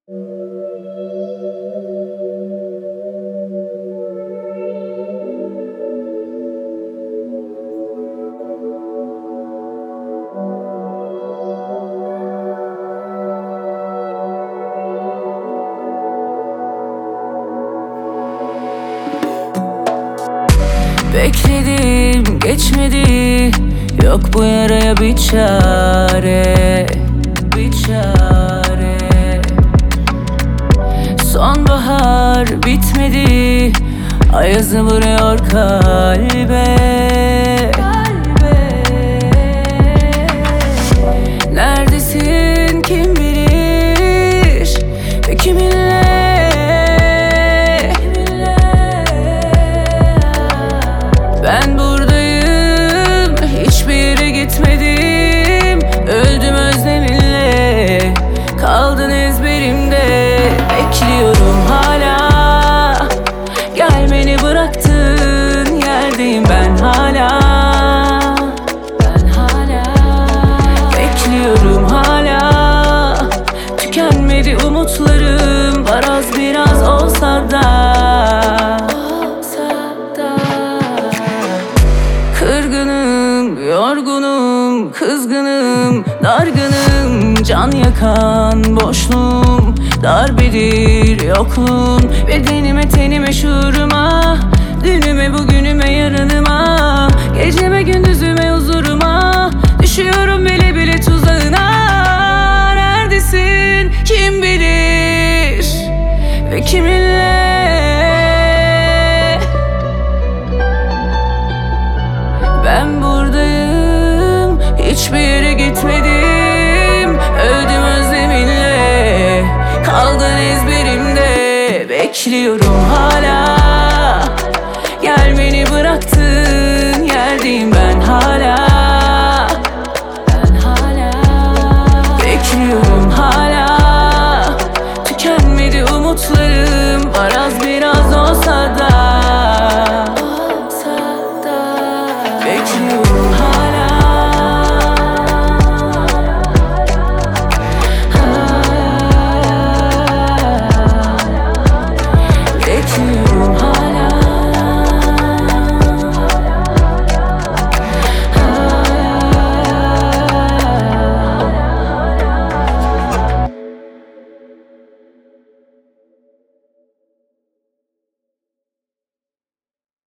Bekledim geçmedi, yok bu yaraya bir çare, bir çare. Sonbahar bitmedi, ayazı vuruyor kalbe, kalbe. Neredesin kim bilir ve kiminle? Ben buradayım, hiçbir yere gitmedim. Öldüm özleminle, kaldın ezberimde. Bekliyorum hala, gelmeni bıraktın yerdeyim ben hala. Ben hala bekliyorum hala, tükenmedi umutlarım. Var az biraz olsa da, kırgınım, yorgunum, kızgınım, dargınım. Can yakan boşluğum, darbedir yokluğun. Bedenime, tenime, şuuruma, dünüme, bugünüme, yarınıma, geceme, gündüzüme, huzuruma. Düşüyorum bile bile tuzağına. Neredesin kim bilir ve kiminle? Ben buradayım, hiçbir yere gitmedim. Öldüm özleminle, kaldın ezberimde. Bekliyorum